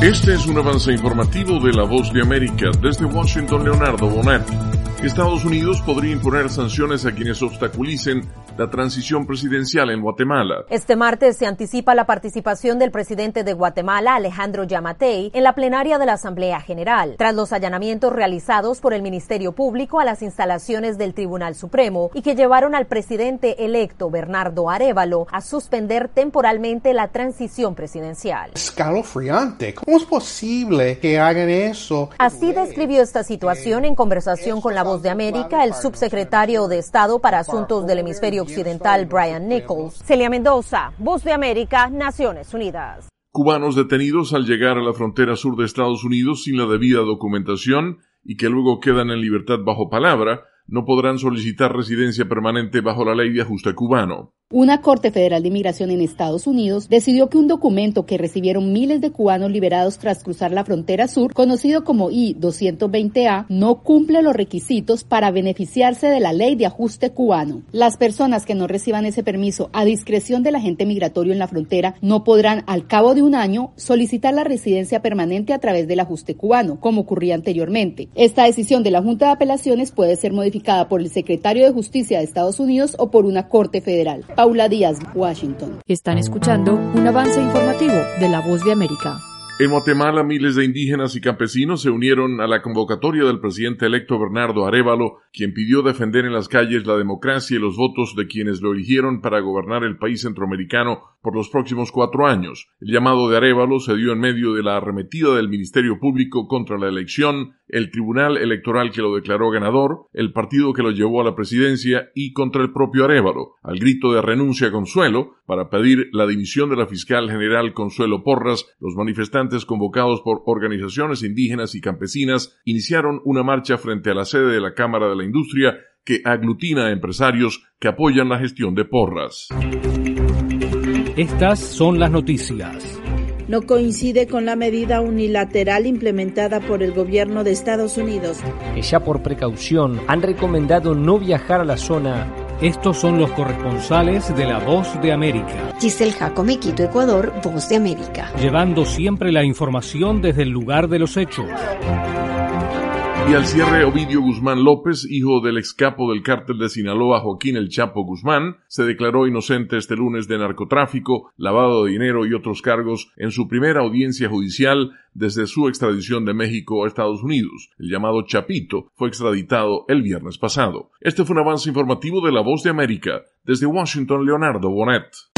Este es un avance informativo de La Voz de América. Desde Washington, Leonardo Bonet. Estados Unidos podría imponer sanciones a quienes obstaculicen la transición presidencial en Guatemala. Este martes se anticipa la participación del presidente de Guatemala, Alejandro Yamatei, en la plenaria de la Asamblea General, tras los allanamientos realizados por el Ministerio Público a las instalaciones del Tribunal Supremo y que llevaron al presidente electo, Bernardo Arévalo, a suspender temporalmente la transición presidencial. Escalofriante. ¿Cómo es posible que hagan eso? Así describió esta situación en conversación con La Voz de América el subsecretario de Estado para Asuntos del Hemisferio Occidental, Brian Nichols. Celia Mendoza, Voz de América, Naciones Unidas. Cubanos detenidos al llegar a la frontera sur de Estados Unidos sin la debida documentación y que luego quedan en libertad bajo palabra, no podrán solicitar residencia permanente bajo la ley de ajuste cubano. Una Corte Federal de Inmigración en Estados Unidos decidió que un documento que recibieron miles de cubanos liberados tras cruzar la frontera sur, conocido como I-220A, no cumple los requisitos para beneficiarse de la ley de ajuste cubano. Las personas que no reciban ese permiso a discreción del agente migratorio en la frontera no podrán, al cabo de un año, solicitar la residencia permanente a través del ajuste cubano, como ocurría anteriormente. Esta decisión de la Junta de Apelaciones puede ser modificada por el secretario de Justicia de Estados Unidos o por una Corte Federal. Paula Díaz, Washington. Están escuchando un avance informativo de La Voz de América. En Guatemala, miles de indígenas y campesinos se unieron a la convocatoria del presidente electo Bernardo Arévalo, quien pidió defender en las calles la democracia y los votos de quienes lo eligieron para gobernar el país centroamericano por los próximos 4 años. El llamado de Arévalo se dio en medio de la arremetida del Ministerio Público contra la elección, el Tribunal Electoral que lo declaró ganador, el partido que lo llevó a la presidencia y contra el propio Arévalo, al grito de renuncia a Consuelo, para pedir la dimisión de la fiscal general Consuelo Porras. Los manifestantes convocados por organizaciones indígenas y campesinas iniciaron una marcha frente a la sede de la Cámara de la Industria que aglutina a empresarios que apoyan la gestión de Porras. Estas son las noticias. No coincide con la medida unilateral implementada por el gobierno de Estados Unidos. Que ya por precaución han recomendado no viajar a la zona. Estos son los corresponsales de La Voz de América. Giselle Jacome, Quito, Ecuador, Voz de América. Llevando siempre la información desde el lugar de los hechos. Y al cierre, Ovidio Guzmán López, hijo del excapo del cártel de Sinaloa, Joaquín El Chapo Guzmán, se declaró inocente este lunes de narcotráfico, lavado de dinero y otros cargos en su primera audiencia judicial desde su extradición de México a Estados Unidos. El llamado Chapito fue extraditado el viernes pasado. Este fue un avance informativo de La Voz de América. Desde Washington, Leonardo Bonet.